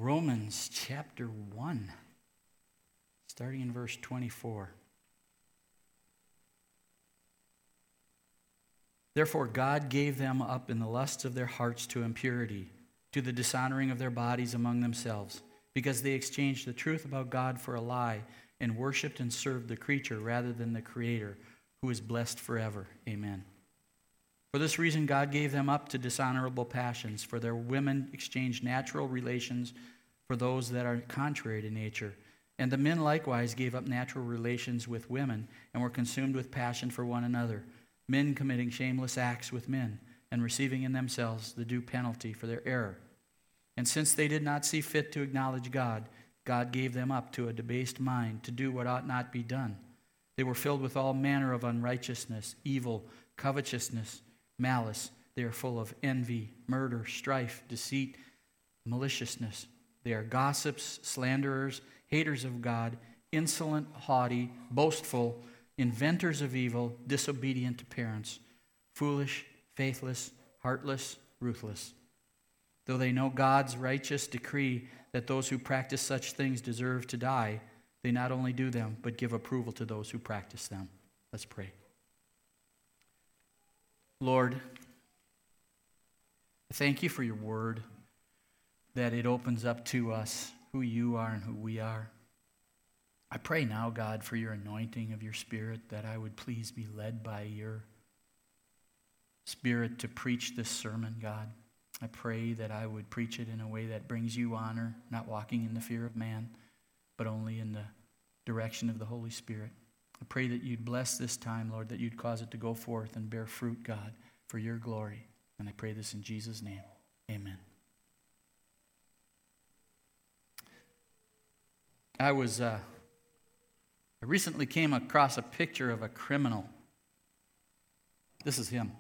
Romans chapter 1, starting in verse 24. Therefore God gave them up in the lusts of their hearts to impurity, to the dishonoring of their bodies among themselves, because they exchanged the truth about God for a lie, and worshipped and served the creature rather than the Creator, who is blessed forever. Amen. For this reason God gave them up to dishonorable passions, for their women exchanged natural relations for those that are contrary to nature. And the men likewise gave up natural relations with women, and were consumed with passion for one another, men committing shameless acts with men, and receiving in themselves the due penalty for their error. And since they did not see fit to acknowledge God, God gave them up to a debased mind to do what ought not be done. They were filled with all manner of unrighteousness, evil, covetousness, malice. They are full of envy, murder, strife, deceit, maliciousness. They are gossips, slanderers, haters of God, insolent, haughty, boastful, inventors of evil, disobedient to parents, foolish, faithless, heartless, ruthless. Though they know God's righteous decree that those who practice such things deserve to die, they not only do them, but give approval to those who practice them. Let's pray. Lord, thank you for your word, that it opens up to us who you are and who we are. I pray now, God, for your anointing of your Spirit, that I would please be led by your Spirit to preach this sermon, God. I pray that I would preach it in a way that brings you honor, not walking in the fear of man, but only in the direction of the Holy Spirit. I pray that you'd bless this time, Lord, that you'd cause it to go forth and bear fruit, God, for your glory. And I pray this in Jesus' name. Amen. I recently came across a picture of a criminal. This is him.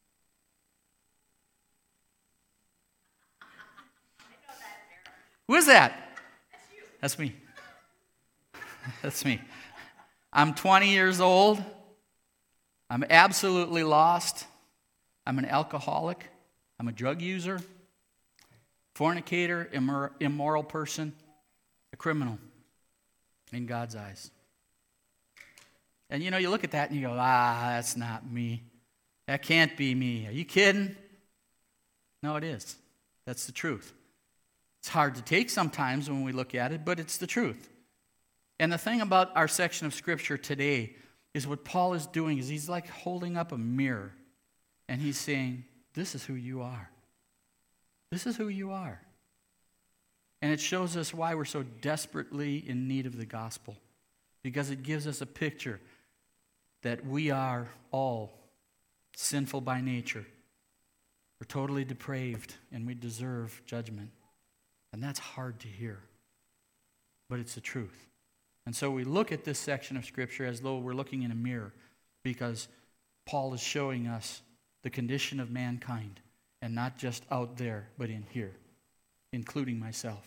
Who is that? That's me. That's me. I'm 20 years old. I'm absolutely lost. I'm an alcoholic. I'm a drug user, fornicator, immoral person, a criminal in God's eyes. And you look at that and you go, that's not me. That can't be me. Are you kidding? No, it is. That's the truth. It's hard to take sometimes when we look at it, but it's the truth. And the thing about our section of Scripture today is what Paul is doing is he's like holding up a mirror and he's saying, this is who you are. This is who you are. And it shows us why we're so desperately in need of the gospel, because it gives us a picture that we are all sinful by nature. We're totally depraved and we deserve judgment. And that's hard to hear, but it's the truth. And so we look at this section of Scripture as though we're looking in a mirror, because Paul is showing us the condition of mankind, and not just out there, but in here, including myself.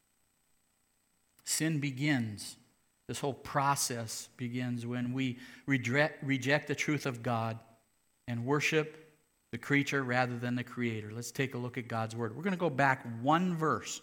Sin begins, this whole process begins when we reject the truth of God and worship the creature rather than the Creator. Let's take a look at God's Word. We're going to go back one verse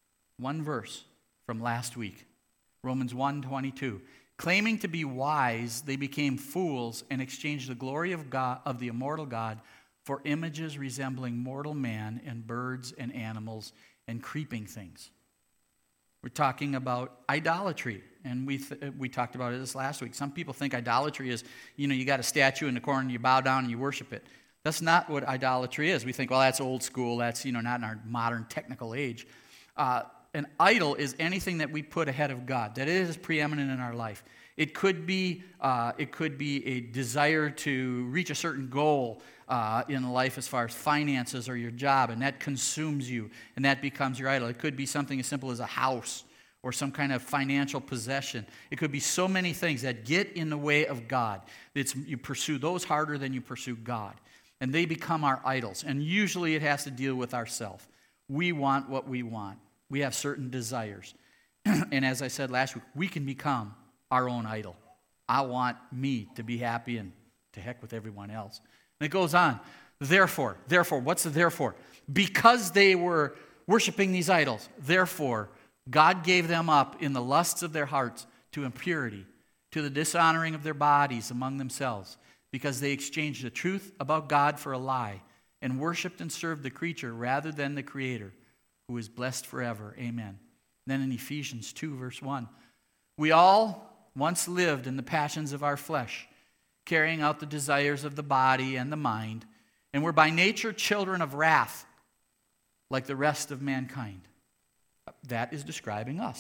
from last week. Romans 1:22. Claiming to be wise, they became fools and exchanged the glory of God, of the immortal God, for images resembling mortal man and birds and animals and creeping things. We're talking about idolatry, and we talked about this last week. Some people think idolatry is, you got a statue in the corner and you bow down and you worship it. That's not what idolatry is. We think, well, that's old school. That's, not in our modern technical age. An idol is anything that we put ahead of God, that is preeminent in our life. It could be a desire to reach a certain goal in life as far as finances or your job, and that consumes you, and that becomes your idol. It could be something as simple as a house or some kind of financial possession. It could be so many things that get in the way of God. You pursue those harder than you pursue God, and they become our idols. And usually it has to deal with ourselves. We want what we want. We have certain desires. And as I said last week, we can become our own idol. I want me to be happy, and to heck with everyone else. And it goes on. Therefore, what's the therefore? Because they were worshiping these idols. Therefore, God gave them up in the lusts of their hearts to impurity, to the dishonoring of their bodies among themselves, because they exchanged the truth about God for a lie, and worshiped and served the creature rather than the Creator, who is blessed forever. Amen. Then in Ephesians 2, verse 1, we all once lived in the passions of our flesh, carrying out the desires of the body and the mind, and were by nature children of wrath, like the rest of mankind. That is describing us.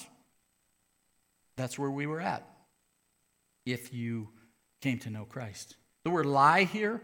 That's where we were at, if you came to know Christ. The word lie here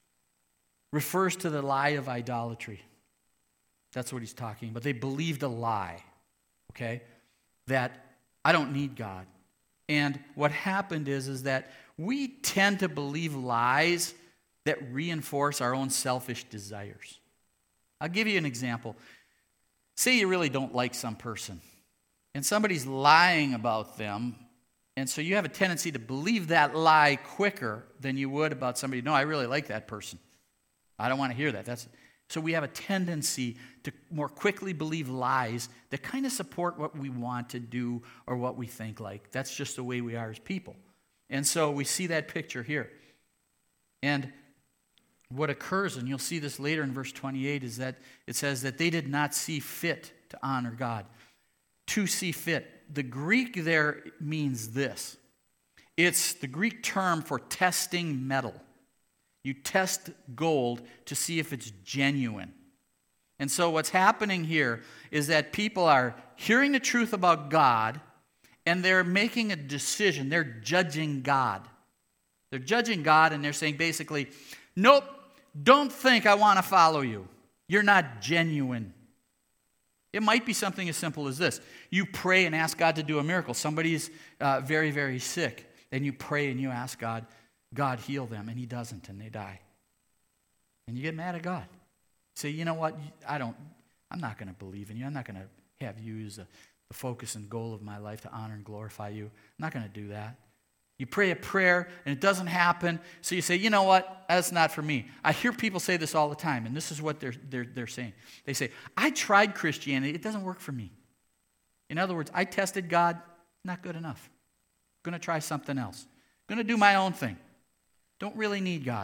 refers to the lie of idolatry. That's what he's talking about. They believed a lie, okay, that I don't need God. And what happened is that we tend to believe lies that reinforce our own selfish desires. I'll give you an example. Say you really don't like some person, and somebody's lying about them, and so you have a tendency to believe that lie quicker than you would about somebody. No, I really like that person. I don't want to hear that. So we have a tendency to more quickly believe lies that kind of support what we want to do or what we think like. That's just the way we are as people. And so we see that picture here. And what occurs, and you'll see this later in verse 28, is that it says that they did not see fit to honor God. To see fit. The Greek there means this. It's the Greek term for testing metal. You test gold to see if it's genuine. And so what's happening here is that people are hearing the truth about God, and they're making a decision. They're judging God. They're judging God, and they're saying basically, nope, don't think I want to follow you. You're not genuine. It might be something as simple as this. You pray and ask God to do a miracle. Somebody's very, very sick. And you pray and you ask God, God heal them, and he doesn't, and they die. And you get mad at God. Say, you know what, I'm not going to believe in you. I'm not going to have you as the focus and goal of my life to honor and glorify you. I'm not going to do that. You pray a prayer, and it doesn't happen, so you say, you know what, that's not for me. I hear people say this all the time, and this is what they're saying. They say, I tried Christianity, it doesn't work for me. In other words, I tested God, not good enough. I'm going to try something else. I'm going to do my own thing. Don't really need God.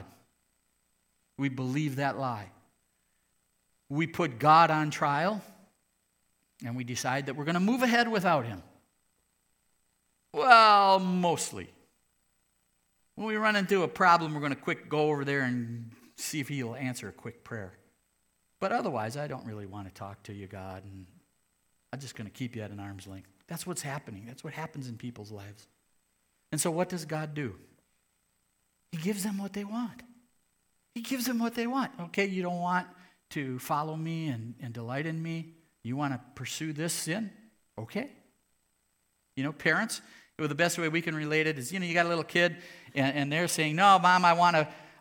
We believe that lie. We put God on trial, and we decide that we're going to move ahead without him. Well, mostly. When we run into a problem, we're going to quick go over there and see if he'll answer a quick prayer. But otherwise, I don't really want to talk to you, God, and I'm just going to keep you at an arm's length. That's what's happening. That's what happens in people's lives. And so what does God do? He gives them what they want. He gives them what they want. Okay, you don't want to follow me and delight in me. You want to pursue this sin? Okay. You know, parents, the best way we can relate it is, you got a little kid, and they're saying, no, Mom, I want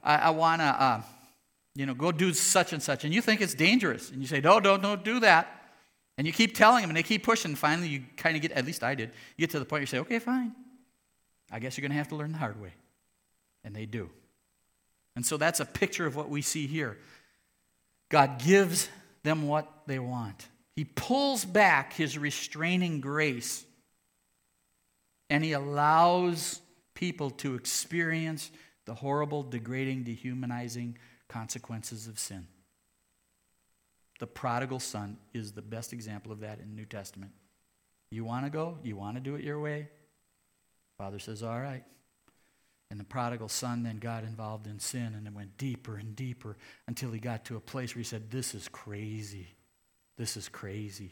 to, go do such and such. And you think it's dangerous. And you say, no, don't do that. And you keep telling them, and they keep pushing. Finally, you kind of get, at least I did, you get to the point where you say, okay, fine. I guess you're going to have to learn the hard way. And they do. And so that's a picture of what we see here. God gives them what they want. He pulls back his restraining grace, and he allows people to experience the horrible, degrading, dehumanizing consequences of sin. The prodigal son is the best example of that in the New Testament. You want to go? You want to do it your way? Father says, all right. And the prodigal son then got involved in sin, and it went deeper and deeper until he got to a place where he said, this is crazy. This is crazy.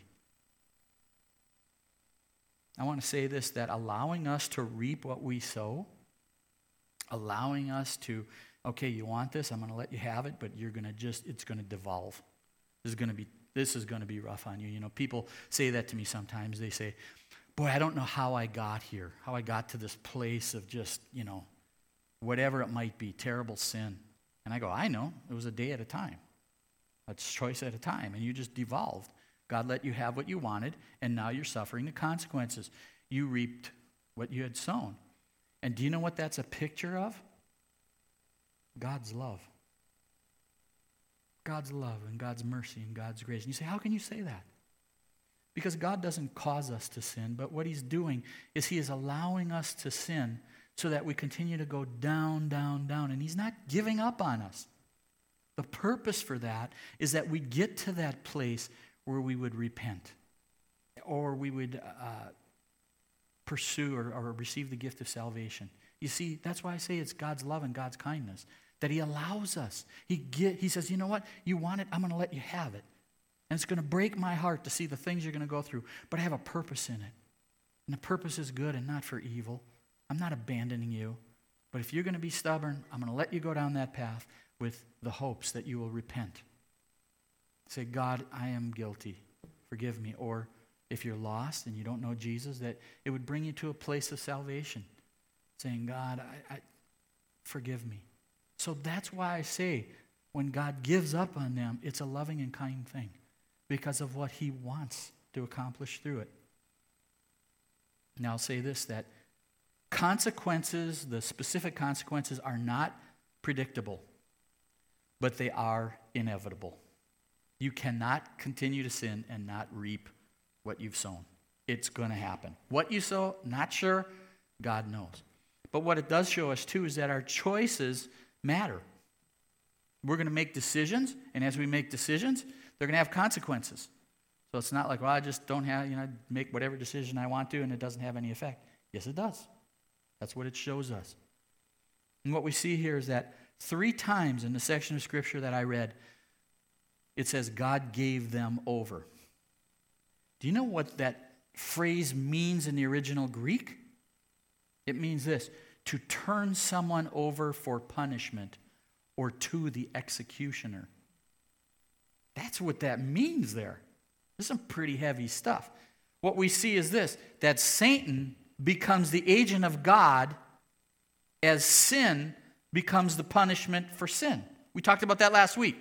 I want to say this, that allowing us to reap what we sow, allowing us to, okay, you want this, I'm going to let you have it, but you're going to it's going to devolve. This is going to be rough on you. People say that to me sometimes. They say, boy, I don't know how I got here, how I got to this place of just, whatever it might be, terrible sin. And I go, I know. It was a day at a time. A choice at a time. And you just devolved. God let you have what you wanted, and now you're suffering the consequences. You reaped what you had sown. And do you know what that's a picture of? God's love. God's love and God's mercy and God's grace. And you say, how can you say that? Because God doesn't cause us to sin, but what he's doing is he is allowing us to sin so that we continue to go down, down, down. And he's not giving up on us. The purpose for that is that we get to that place where we would repent, or we would pursue or receive the gift of salvation. You see, that's why I say it's God's love and God's kindness, that he allows us. He says, you know what? You want it? I'm going to let you have it. And it's going to break my heart to see the things you're going to go through, but I have a purpose in it. And the purpose is good and not for evil. I'm not abandoning you. But if you're going to be stubborn, I'm going to let you go down that path with the hopes that you will repent. Say, God, I am guilty. Forgive me. Or if you're lost and you don't know Jesus, that it would bring you to a place of salvation. Saying, God, I forgive me. So that's why I say when God gives up on them, it's a loving and kind thing because of what he wants to accomplish through it. Now I'll say this, that consequences, the specific consequences are not predictable, but they are inevitable. You cannot continue to sin and not reap what you've sown. It's going to happen. What you sow, not sure, God knows. But what it does show us too is that our choices matter. We're going to make decisions, and as we make decisions, they're going to have consequences. So it's not like, well, I just don't have, make whatever decision I want to and it doesn't have any effect. Yes, it does. That's what it shows us. And what we see here is that 3 times in the section of Scripture that I read, it says God gave them over. Do you know what that phrase means in the original Greek? It means this, to turn someone over for punishment or to the executioner. That's what that means there. This is some pretty heavy stuff. What we see is this, that Satan becomes the agent of God as sin becomes the punishment for sin. We talked about that last week.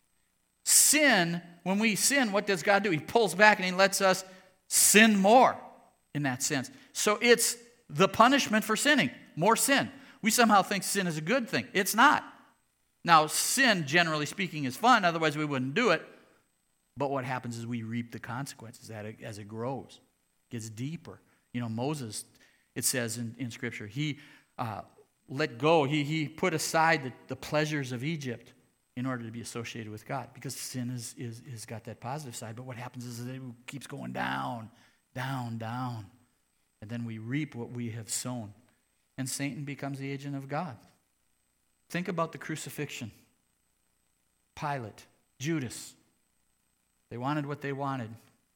Sin, when we sin, what does God do? He pulls back and he lets us sin more in that sense. So it's the punishment for sinning, more sin. We somehow think sin is a good thing. It's not. Now, sin, generally speaking, is fun, otherwise we wouldn't do it. But what happens is we reap the consequences as it grows, gets deeper. Moses, it says in Scripture, he let go, he put aside the pleasures of Egypt in order to be associated with God, because sin is got that positive side. But what happens is it keeps going down, down, down. And then we reap what we have sown. And Satan becomes the agent of God. Think about the crucifixion. Pilate, Judas. They wanted what they wanted.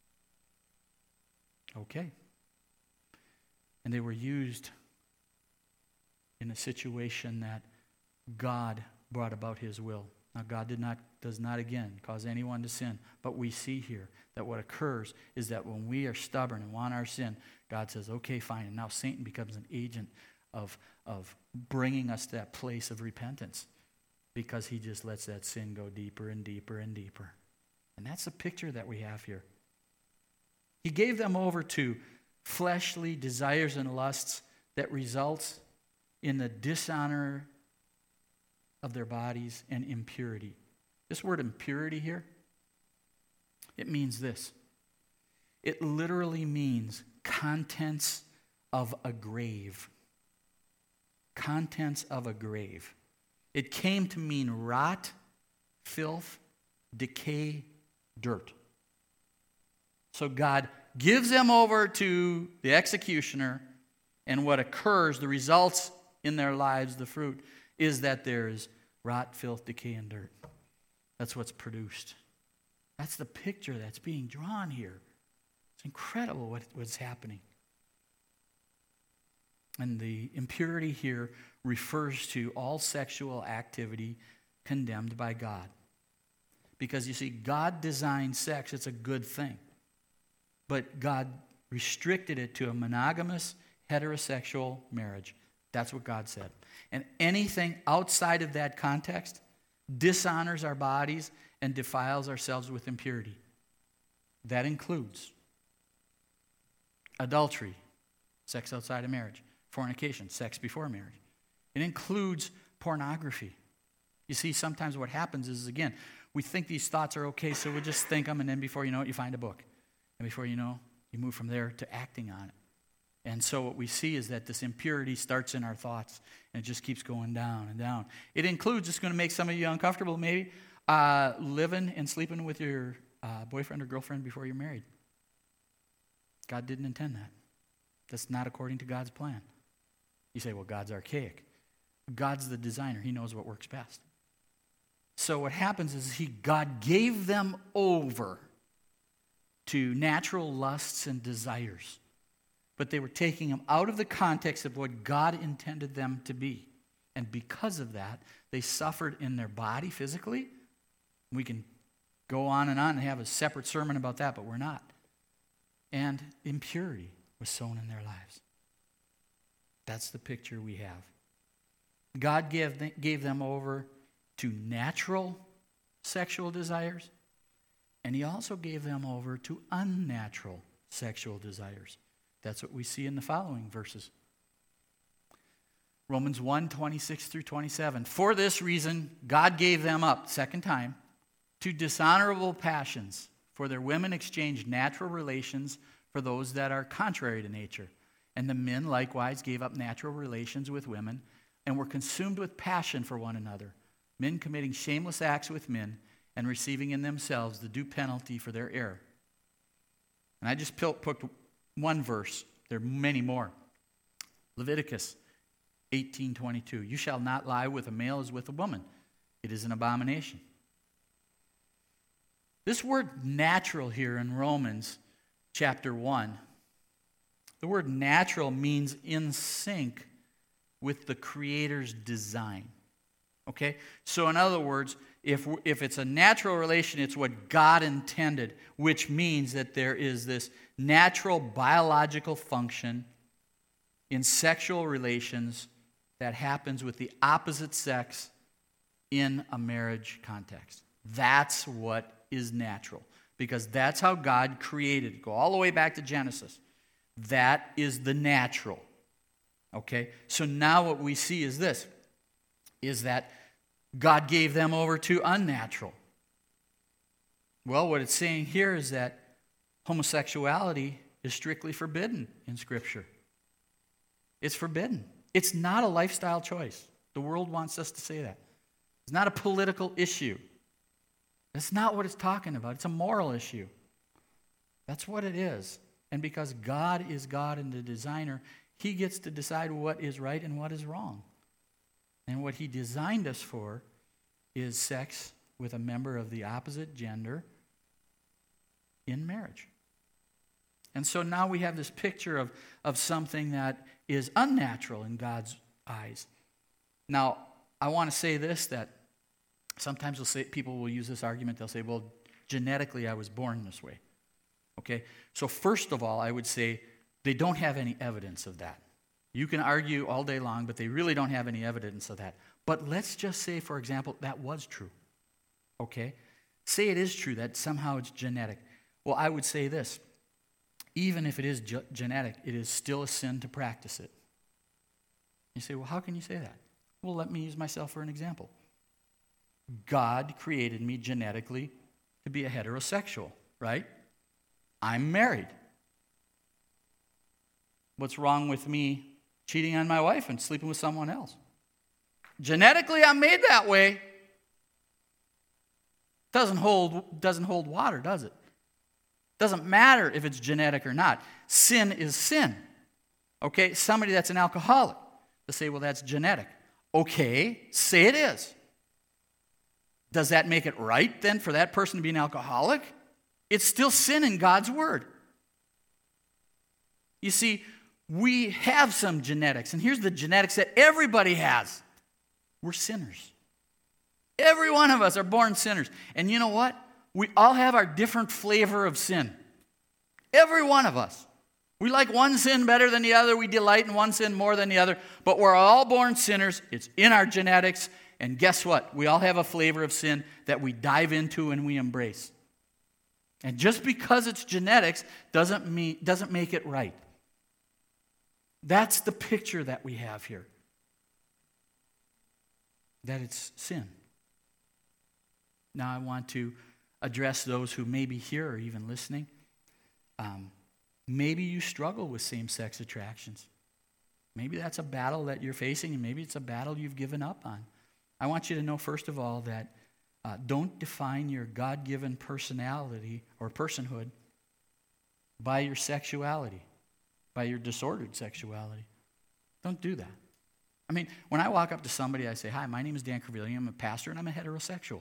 Okay. And they were used in a situation that God brought about his will. Now, God does not again cause anyone to sin. But we see here that what occurs is that when we are stubborn and want our sin, God says, okay, fine. And now Satan becomes an agent of bringing us to that place of repentance because he just lets that sin go deeper and deeper and deeper. And that's the picture that we have here. He gave them over to fleshly desires and lusts that results in the dishonor of their bodies and impurity. This word impurity here, it means this. It literally means contents of a grave. Contents of a grave. It came to mean rot, filth, decay, dirt. So God gives them over to the executioner, and what occurs, the results in their lives, the fruit, is that there is rot, filth, decay, and dirt. That's what's produced. That's the picture that's being drawn here. It's incredible what's happening. And the impurity here refers to all sexual activity condemned by God. Because you see, God designed sex, it's a good thing. But God restricted it to a monogamous, heterosexual marriage. That's what God said. And anything outside of that context dishonors our bodies and defiles ourselves with impurity. That includes adultery, sex outside of marriage, fornication, sex before marriage. It includes pornography. You see, sometimes what happens is, again, we think these thoughts are okay, so we just think them, and then before you know it, you find a book. And before you know, you move from there to acting on it. And so what we see is that this impurity starts in our thoughts, and it just keeps going down and down. It includes, it's going to make some of you uncomfortable maybe, living and sleeping with your boyfriend or girlfriend before you're married. God didn't intend that. That's not according to God's plan. You say, well, God's archaic. God's the designer. He knows what works best. So what happens is God gave them over to natural lusts and desires. But they were taking them out of the context of what God intended them to be. And because of that, they suffered in their body physically. We can go on and have a separate sermon about that, but we're not. And impurity was sown in their lives. That's the picture we have. God gave them over to natural sexual desires, and he also gave them over to unnatural sexual desires. That's what we see in the following verses. Romans 1:26-27. For this reason, God gave them up, second time, to dishonorable passions, for their women exchanged natural relations for those that are contrary to nature. And the men likewise gave up natural relations with women and were consumed with passion for one another, men committing shameless acts with men and receiving in themselves the due penalty for their error. And I just picked one verse. There are many more. Leviticus 18:22. You shall not lie with a male as with a woman. It is an abomination. This word natural here in Romans chapter 1, the word natural means in sync with the Creator's design. Okay? So in other words, if it's a natural relation, it's what God intended, which means that there is this natural biological function in sexual relations that happens with the opposite sex in a marriage context. That's what is natural, because that's how God created it. Go all the way back to Genesis. That is the natural. Okay? So now what we see is this, is that God gave them over to unnatural. Well, what it's saying here is that homosexuality is strictly forbidden in Scripture. It's forbidden. It's not a lifestyle choice. The world wants us to say that. It's not a political issue. That's not what it's talking about. It's a moral issue. That's what it is. And because God is God and the designer, he gets to decide what is right and what is wrong. And what he designed us for is sex with a member of the opposite gender in marriage. And so now we have this picture of something that is unnatural in God's eyes. Now, I want to say this, that sometimes people will use this argument. They'll say, well, genetically I was born this way. Okay? So first of all, I would say they don't have any evidence of that. You can argue all day long, but they really don't have any evidence of that. But let's just say, for example, that was true. Okay? Say it is true, that somehow it's genetic. Well, I would say this. Even if it is genetic, it is still a sin to practice it. You say, well, how can you say that? Well, let me use myself for an example. God created me genetically to be a heterosexual, right? I'm married. What's wrong with me cheating on my wife and sleeping with someone else? Genetically, I'm made that way. Doesn't hold water, does it? Doesn't matter if it's genetic or not. Sin is sin. Okay? Somebody that's an alcoholic, they say, well, that's genetic. Okay, say it is. Does that make it right then for that person to be an alcoholic? It's still sin in God's word. You see, we have some genetics, and here's the genetics that everybody has. We're sinners. Every one of us are born sinners. And you know what? We all have our different flavor of sin. Every one of us. We like one sin better than the other. We delight in one sin more than the other. But we're all born sinners. It's in our genetics. And guess what? We all have a flavor of sin that we dive into and we embrace. And just because it's genetics doesn't make it right. That's the picture that we have here. That it's sin. Now I want to address those who may be here or even listening. Maybe you struggle with same-sex attractions. Maybe that's a battle that you're facing, and maybe it's a battle you've given up on. I want you to know, first of all, that don't define your God-given personality or personhood by your sexuality, by your disordered sexuality. Don't do that. I mean, when I walk up to somebody, I say, "Hi, my name is Dan Crivelli. I'm a pastor, and I'm a heterosexual."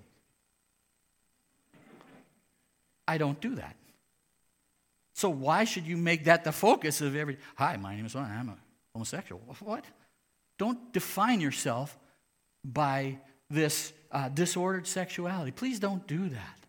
I don't do that. So why should you make that the focus of every, "Hi, my name is Ron. I'm a homosexual." What? Don't define yourself by this disordered sexuality. Please don't do that.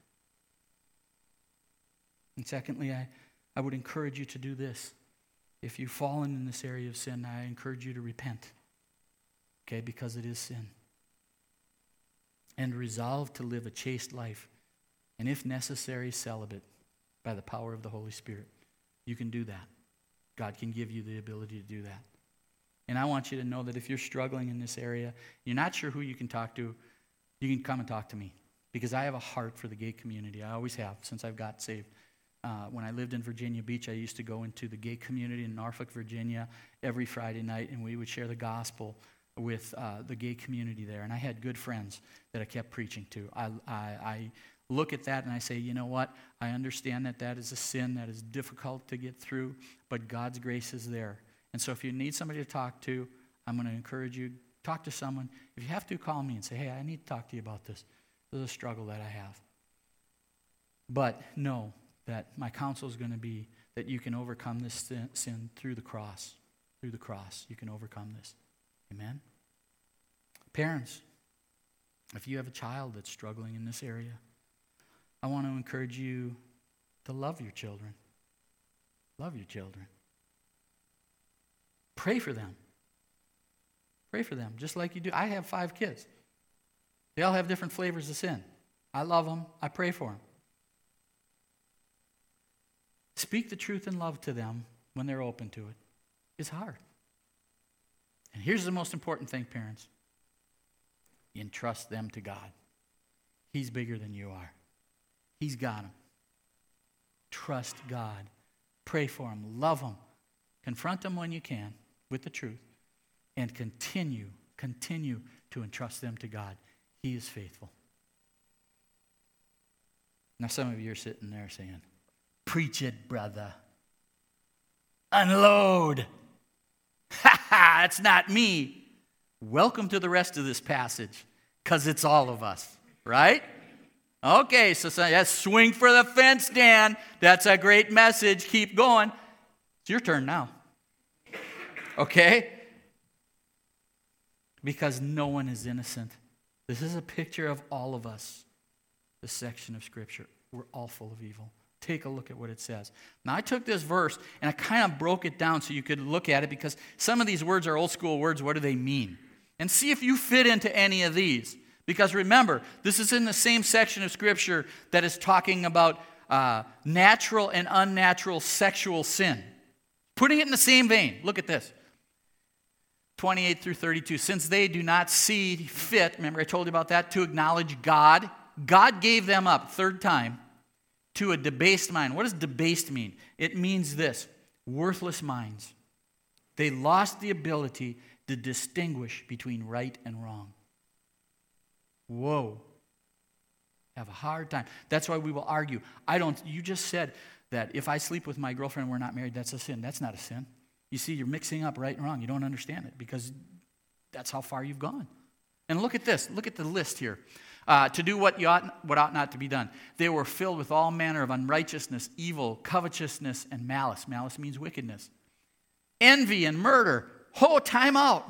And secondly, I would encourage you to do this. If you've fallen in this area of sin, I encourage you to repent. Okay, because it is sin. And resolve to live a chaste life. And if necessary, celibate by the power of the Holy Spirit. You can do that. God can give you the ability to do that. And I want you to know that if you're struggling in this area, you're not sure who you can talk to, you can come and talk to me. Because I have a heart for the gay community. I always have since I've got saved. When I lived in Virginia Beach, I used to go into the gay community in Norfolk, Virginia every Friday night, and we would share the gospel with the gay community there. And I had good friends that I kept preaching to. I look at that and I say, you know what? I understand that that is a sin that is difficult to get through, but God's grace is there. And so if you need somebody to talk to, I'm going to encourage you, talk to someone. If you have to, call me and say, "Hey, I need to talk to you about this. This is a struggle that I have." But know that my counsel is going to be that you can overcome this sin through the cross. Through the cross, you can overcome this. Amen? Parents, if you have a child that's struggling in this area, I want to encourage you to love your children. Love your children. Pray for them. Pray for them, just like you do. I have 5 kids. They all have different flavors of sin. I love them. I pray for them. Speak the truth in love to them when they're open to it. It's hard. And here's the most important thing, parents. Entrust them to God. He's bigger than you are. He's got them. Trust God. Pray for them. Love them. Confront them when you can with the truth. And continue to entrust them to God. He is faithful. Now some of you are sitting there saying, "Preach it, brother. Unload." Ha ha, it's not me. Welcome to the rest of this passage, because it's all of us, right? Okay, so yes, swing for the fence, Dan. That's a great message. Keep going. It's your turn now. Okay? Because no one is innocent. This is a picture of all of us, this section of Scripture. We're all full of evil. Take a look at what it says. Now, I took this verse and I kind of broke it down so you could look at it, because some of these words are old school words. What do they mean? And see if you fit into any of these. Because remember, this is in the same section of Scripture that is talking about natural and unnatural sexual sin. Putting it in the same vein. Look at this. 28 through 32. Since they do not see fit, remember I told you about that, to acknowledge God. God gave them up, third time, to a debased mind. What does debased mean? It means this: worthless minds. They lost the ability to distinguish between right and wrong. Whoa. Have a hard time. That's why we will argue. You just said that if I sleep with my girlfriend and we're not married, that's a sin. That's not a sin. You see, you're mixing up right and wrong. You don't understand it because that's how far you've gone. And look at this. Look at the list here. To do what ought not to be done. They were filled with all manner of unrighteousness, evil, covetousness, and malice. Malice means wickedness. Envy and murder. Oh, time out.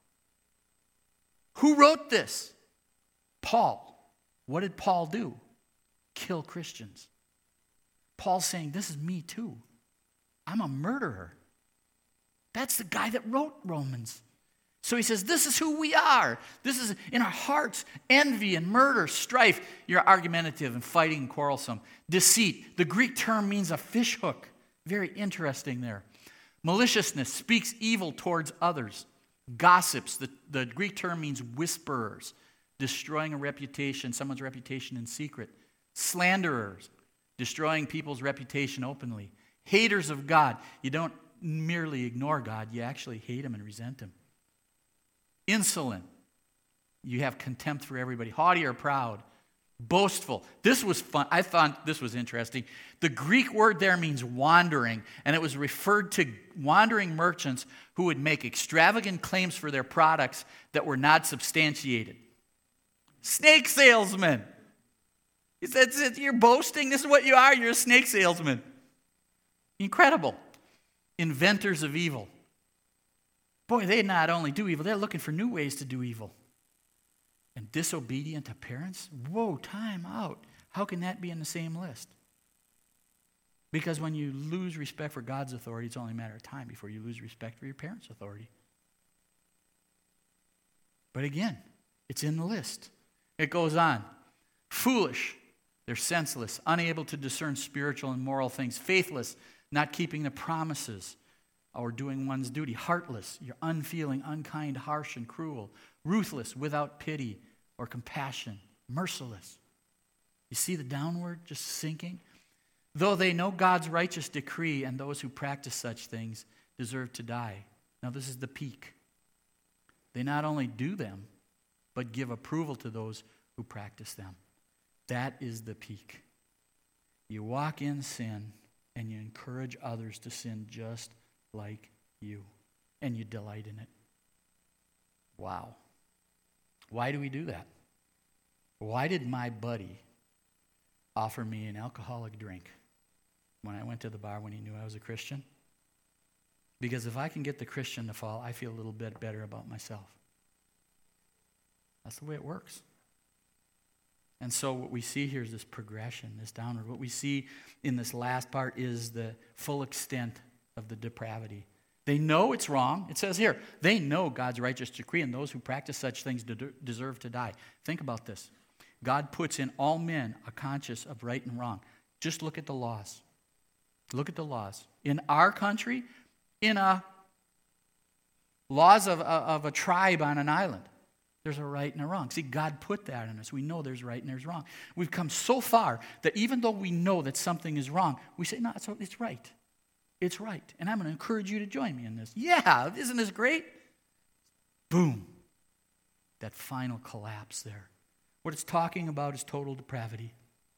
Who wrote this? Paul. What did Paul do? Kill Christians. Paul's saying, this is me too. I'm a murderer. That's the guy that wrote Romans. So he says, this is who we are. This is in our hearts. Envy and murder, strife. You're argumentative and fighting and quarrelsome. Deceit. The Greek term means a fish hook. Very interesting there. Maliciousness, speaks evil towards others. Gossips. The Greek term means whisperers. Destroying a reputation, someone's reputation in secret. Slanderers. Destroying people's reputation openly. Haters of God. You don't merely ignore God, you actually hate him and resent him. Insolent. You have contempt for everybody. Haughty or proud. Boastful. This was fun. I thought this was interesting. The Greek word there means wandering, and it was referred to wandering merchants who would make extravagant claims for their products that were not substantiated. Snake salesman. He said, you're boasting. This is what you are. You're a snake salesman. Incredible. Inventors of evil. Boy, they not only do evil, they're looking for new ways to do evil. And disobedient to parents? Whoa, time out. How can that be in the same list? Because when you lose respect for God's authority, it's only a matter of time before you lose respect for your parents' authority. But again, it's in the list. It goes on. Foolish. They're senseless, unable to discern spiritual and moral things. Faithless, not keeping the promises or doing one's duty. Heartless, you're unfeeling, unkind, harsh, and cruel. Ruthless, without pity or compassion. Merciless. You see the downward just sinking? Though they know God's righteous decree, and those who practice such things deserve to die. Now this is the peak. They not only do them, but give approval to those who practice them. That is the peak. You walk in sin, and you encourage others to sin just like you, and you delight in it. Wow. Why do we do that? Why did my buddy offer me an alcoholic drink when I went to the bar when he knew I was a Christian? Because if I can get the Christian to fall, I feel a little bit better about myself. That's the way it works. And so what we see here is this progression, this downward. What we see in this last part is the full extent of the depravity. They know it's wrong. It says here, they know God's righteous decree, and those who practice such things deserve to die. Think about this. God puts in all men a conscience of right and wrong. Just look at the laws. Look at the laws. In our country, in laws of a tribe on an island, there's a right and a wrong. See, God put that in us. We know there's right and there's wrong. We've come so far that even though we know that something is wrong, we say, no, it's right. It's right. And I'm going to encourage you to join me in this. Yeah, isn't this great? Boom. That final collapse there. What it's talking about is total depravity.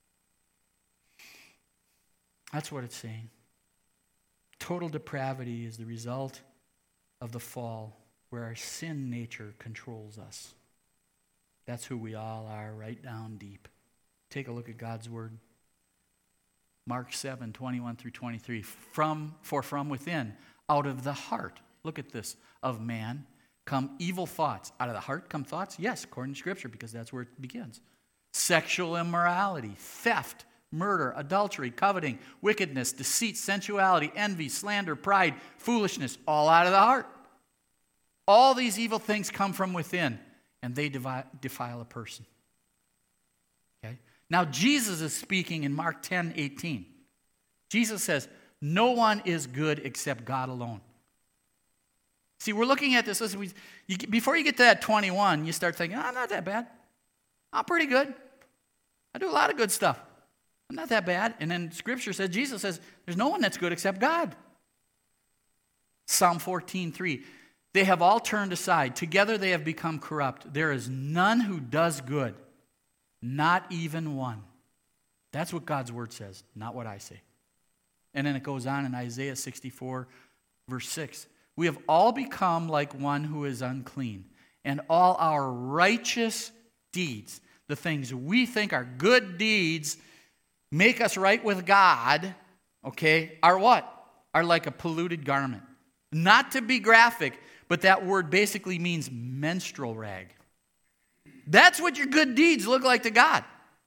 That's what it's saying. Total depravity is the result of the fall where our sin nature controls us. That's who we all are, right down deep. Take a look at God's word. Mark 7, 21 through 23. For from within, out of the heart, look at this, of man come evil thoughts. Out of the heart come thoughts? Yes, according to Scripture, because that's where it begins. Sexual immorality, theft, murder, adultery, coveting, wickedness, deceit, sensuality, envy, slander, pride, foolishness, all out of the heart. All these evil things come from within, and they defile a person. Okay? Now, Jesus is speaking in Mark 10, 18. Jesus says, no one is good except God alone. See, we're looking at this. Listen, before you get to that 21, you start thinking, I'm not that bad. I'm pretty good. I do a lot of good stuff. I'm not that bad. And then Scripture says, Jesus says, there's no one that's good except God. Psalm 14:3. They have all turned aside. Together they have become corrupt. There is none who does good, not even one. That's what God's word says, not what I say. And then it goes on in Isaiah 64, verse 6. We have all become like one who is unclean, and all our righteous deeds, the things we think are good deeds, make us right with God, okay, are what? Are like a polluted garment. Not to be graphic, but that word basically means menstrual rag. That's what your good deeds look like to God.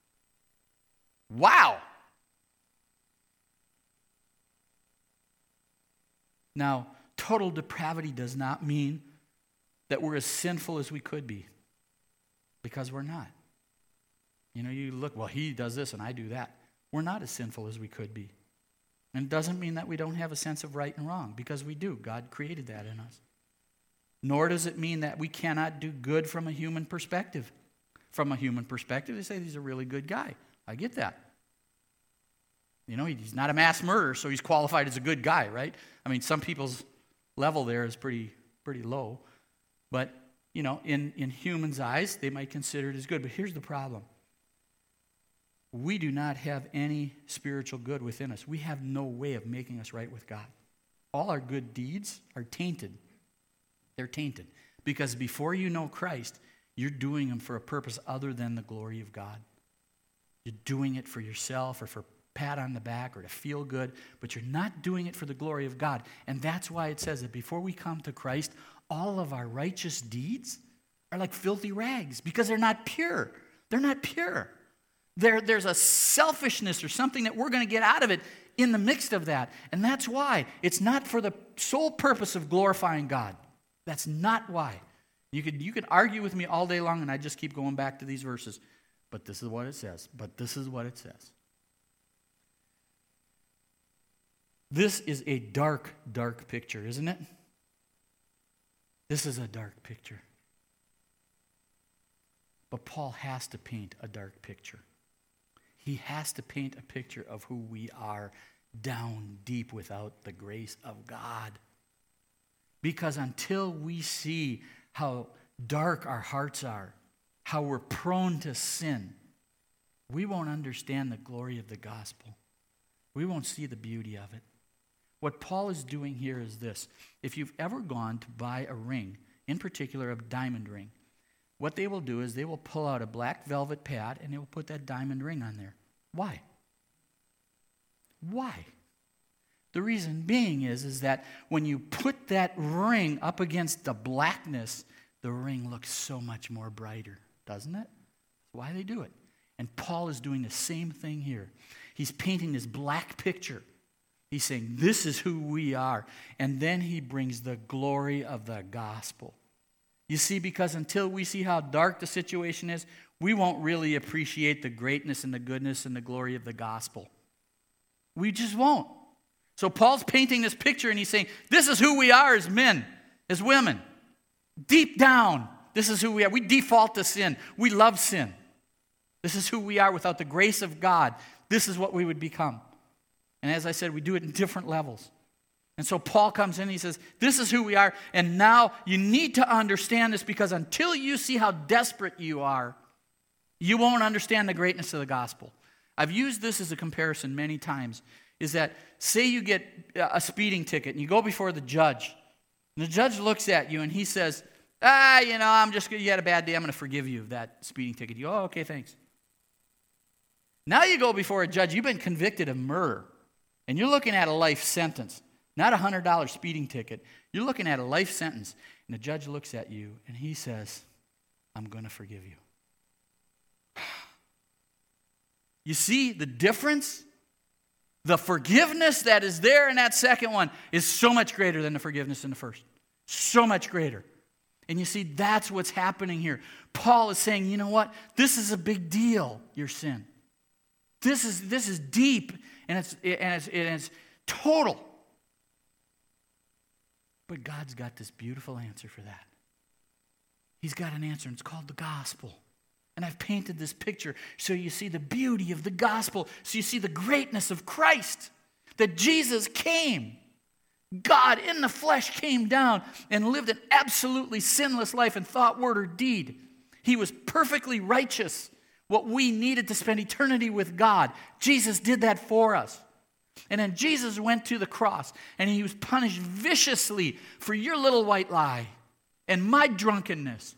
Wow. Now, total depravity does not mean that we're as sinful as we could be, because we're not. You know, you look, well, he does this and I do that. We're not as sinful as we could be. And it doesn't mean that we don't have a sense of right and wrong, because we do. God created that in us. Nor does it mean that we cannot do good from a human perspective. From a human perspective, they say he's a really good guy. I get that. He's not a mass murderer, so he's qualified as a good guy, right? I mean, some people's level there is pretty low. But, in humans' eyes, they might consider it as good. But here's the problem. We do not have any spiritual good within us. We have no way of making us right with God. All our good deeds are tainted. They're tainted. Because before you know Christ, you're doing them for a purpose other than the glory of God. You're doing it for yourself or for pat on the back or to feel good, but you're not doing it for the glory of God. And that's why it says that before we come to Christ, all of our righteous deeds are like filthy rags because they're not pure. They're not pure. There's a selfishness or something that we're going to get out of it in the midst of that. And that's why. It's not for the sole purpose of glorifying God. That's not why. You could argue with me all day long, and I just keep going back to these verses. But this is what it says. But this is what it says. This is a dark, dark picture, isn't it? This is a dark picture. But Paul has to paint a dark picture. He has to paint a picture of who we are down deep without the grace of God. Because until we see how dark our hearts are, how we're prone to sin, we won't understand the glory of the gospel. We won't see the beauty of it. What Paul is doing here is this. If you've ever gone to buy a ring, in particular a diamond ring, what they will do is they will pull out a black velvet pad and they will put that diamond ring on there. Why? Why? The reason being is that when you put that ring up against the blackness, the ring looks so much more brighter, doesn't it? That's why they do it. And Paul is doing the same thing here. He's painting this black picture. He's saying, this is who we are. And then he brings the glory of the gospel. You see, because until we see how dark the situation is, we won't really appreciate the greatness and the goodness and the glory of the gospel. We just won't. So Paul's painting this picture and he's saying, this is who we are as men, as women. Deep down, this is who we are. We default to sin. We love sin. This is who we are without the grace of God. This is what we would become. And as I said, we do it in different levels. And so Paul comes in and he says, this is who we are. And now you need to understand this because until you see how desperate you are, you won't understand the greatness of the gospel. I've used this as a comparison many times. Is that, say you get a speeding ticket and you go before the judge. And the judge looks at you and he says, you had a bad day. I'm going to forgive you of that speeding ticket. You go, oh, okay, thanks. Now you go before a judge. You've been convicted of murder. And you're looking at a life sentence, not a $100 speeding ticket. You're looking at a life sentence. And the judge looks at you and he says, I'm going to forgive you. You see the difference? The forgiveness that is there in that second one is so much greater than the forgiveness in the first. So much greater. And you see, that's what's happening here. Paul is saying, you know what? This is a big deal, your sin. This is deep, and it's total. But God's got this beautiful answer for that. He's got an answer, and it's called the gospel. And I've painted this picture so you see the beauty of the gospel, so you see the greatness of Christ, that Jesus came. God in the flesh came down and lived an absolutely sinless life in thought, word, or deed. He was perfectly righteous, what we needed to spend eternity with God. Jesus did that for us. And then Jesus went to the cross, and he was punished viciously for your little white lie and my drunkenness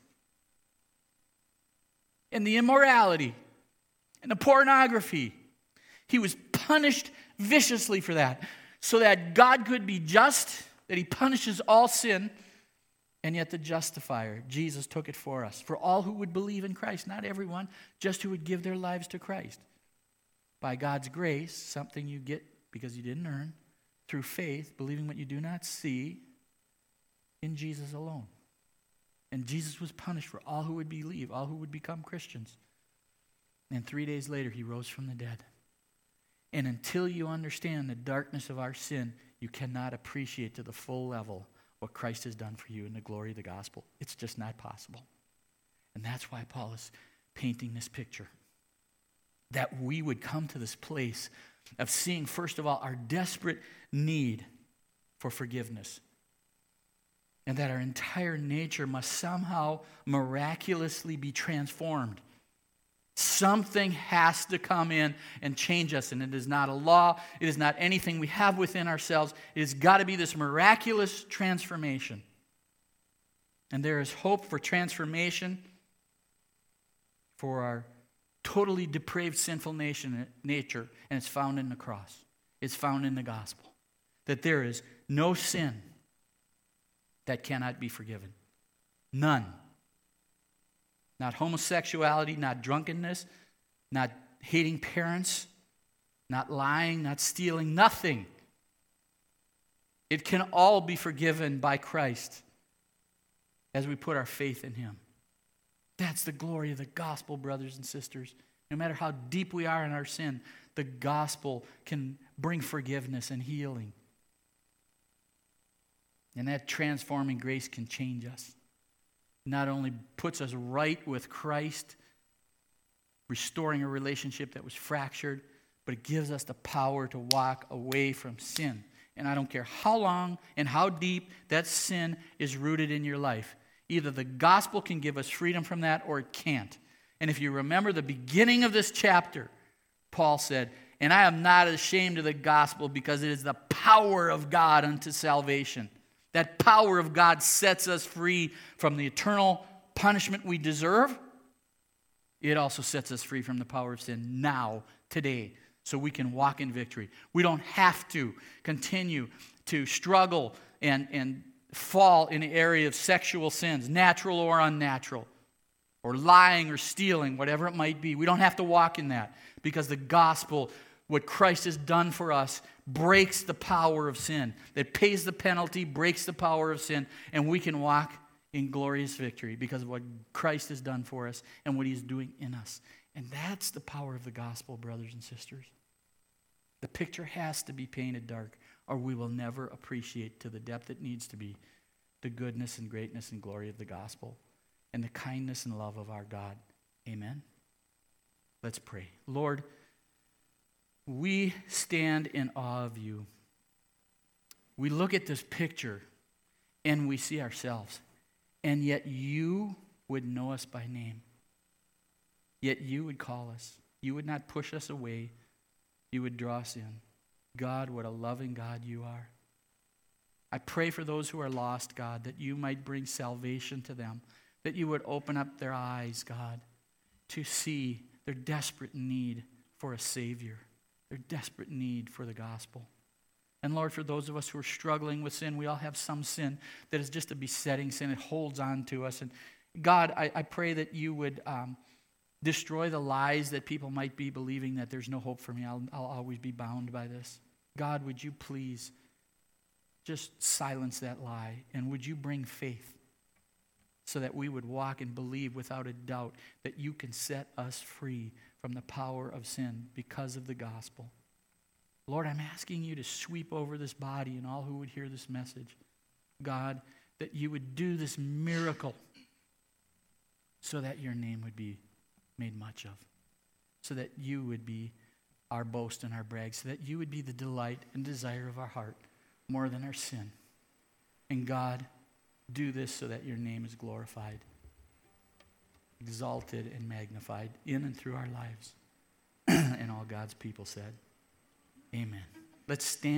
and the immorality and the pornography. He was punished viciously for that so that God could be just, that he punishes all sin, and yet the justifier, Jesus, took it for us, for all who would believe in Christ, not everyone, just who would give their lives to Christ. By God's grace, something you get because you didn't earn, through faith, believing what you do not see, in Jesus alone. And Jesus was punished for all who would believe, all who would become Christians. And 3 days later, he rose from the dead. And until you understand the darkness of our sin, you cannot appreciate to the full level what Christ has done for you in the glory of the gospel. It's just not possible. And that's why Paul is painting this picture. That we would come to this place of seeing, first of all, our desperate need for forgiveness. And that our entire nature must somehow miraculously be transformed. Something has to come in and change us. And it is not a law. It is not anything we have within ourselves. It has got to be this miraculous transformation. And there is hope for transformation for our totally depraved sinful nature. And it's found in the cross. It's found in the gospel. That there is no sin that cannot be forgiven. None. Not homosexuality, not drunkenness, not hating parents, not lying, not stealing, nothing. It can all be forgiven by Christ as we put our faith in Him. That's the glory of the gospel, brothers and sisters. No matter how deep we are in our sin, the gospel can bring forgiveness and healing. And that transforming grace can change us. Not only puts us right with Christ, restoring a relationship that was fractured, but it gives us the power to walk away from sin. And I don't care how long and how deep that sin is rooted in your life. Either the gospel can give us freedom from that or it can't. And if you remember the beginning of this chapter, Paul said, "And I am not ashamed of the gospel because it is the power of God unto salvation." That power of God sets us free from the eternal punishment we deserve. It also sets us free from the power of sin now, today, so we can walk in victory. We don't have to continue to struggle and fall in the area of sexual sins, natural or unnatural, or lying or stealing, whatever it might be. We don't have to walk in that because the gospel, what Christ has done for us, breaks the power of sin. It pays the penalty, breaks the power of sin, and we can walk in glorious victory because of what Christ has done for us and what He's doing in us. And that's the power of the gospel, brothers and sisters. The picture has to be painted dark, or we will never appreciate to the depth it needs to be the goodness and greatness and glory of the gospel and the kindness and love of our God. Amen? Let's pray. Lord, we stand in awe of You. We look at this picture and we see ourselves. And yet You would know us by name. Yet You would call us. You would not push us away. You would draw us in. God, what a loving God You are. I pray for those who are lost, God, that You might bring salvation to them. That You would open up their eyes, God, to see their desperate need for a Savior. Their desperate need for the gospel. And Lord, for those of us who are struggling with sin, we all have some sin that is just a besetting sin. It holds on to us. And God, I pray that You would destroy the lies that people might be believing that there's no hope for me. I'll always be bound by this. God, would You please just silence that lie? And would You bring faith so that we would walk and believe without a doubt that You can set us free from the power of sin because of the gospel. Lord, I'm asking You to sweep over this body and all who would hear this message. God, that You would do this miracle so that Your name would be made much of. So that You would be our boast and our brag. So that You would be the delight and desire of our heart more than our sin. And God, do this so that Your name is glorified, exalted and magnified in and through our lives. And all God's people said, amen. Let's stand.